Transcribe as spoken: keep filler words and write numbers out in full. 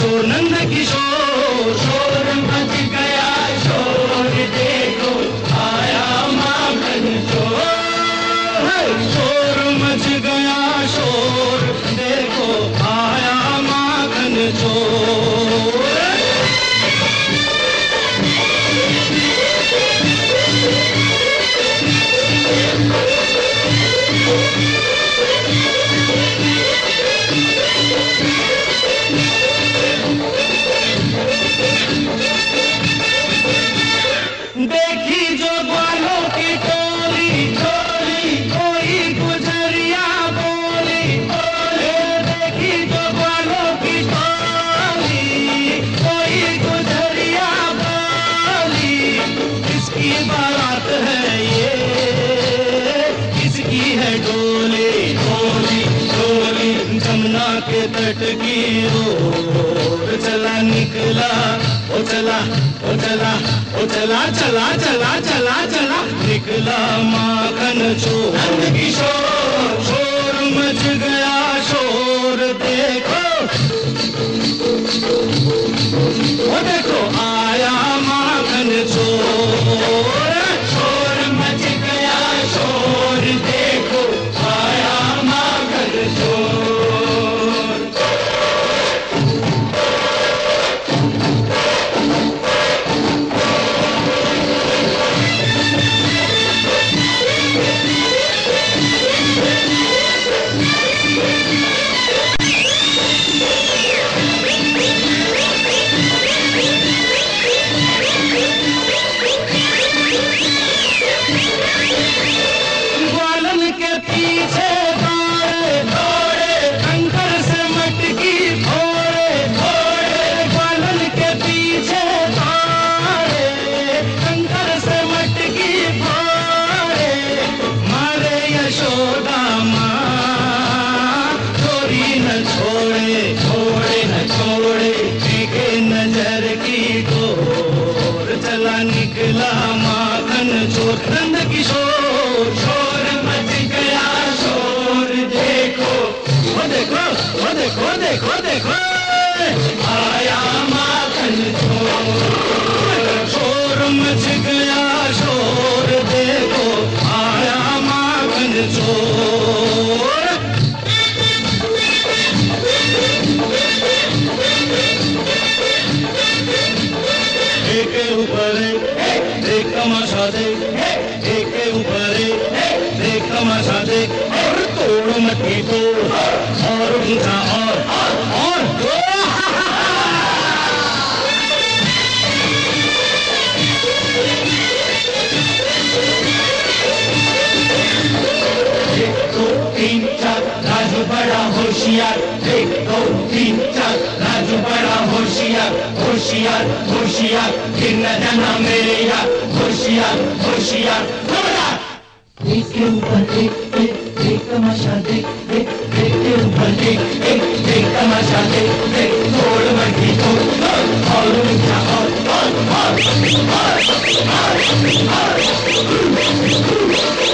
शोर नंद किशोर, शोर मच गया शोर देखो आया माखन चोर, शोर मच गया शोर देखो आया माखन चोर। देखी जो ग्वालों की टोली टोली कोई गुजरिया बोली, देखी जो ग्वालों की टोली कोई गुजरिया बोली, किसकी बारात है ये किसकी है डोली, डोली डोली जमुना के तट की ओर चला निकला, ओ चला ओ चला ओ चला चला चला चला चला निकला माखन चोर नंद किशोर, शोर मच गया शोर देखो, ओ देखो आया माखन चोर, शोर मच गया शोर देखो आया माखन चोर। निकला माखन चोर नंद किशोर, शोर मच गया शोर देखो, वो देखो वो देखो देखो देखो आया माखन चोर, शोर मच गया शोर देखो आया माखन चोर। एक के ऊपर एक तमाशा देख, एक के ऊपर एक तमाशा देख, और तोड़ मट्टी तोड़ और ऊंचा और और एक दो तीन चार राजू बड़ा होशियार, एक दो तीन चार राजू बड़ा होशियार, होशियार होशियार फिर न जाना मेरे यार, होशियार होशियार खबरदार। एक के ऊपर एक एक एक तमाशा देख, एक एक के ऊपर एक एक एक तमाशा देख, देख तोड़ मट्टी तोड़ और ऊंचा और और और और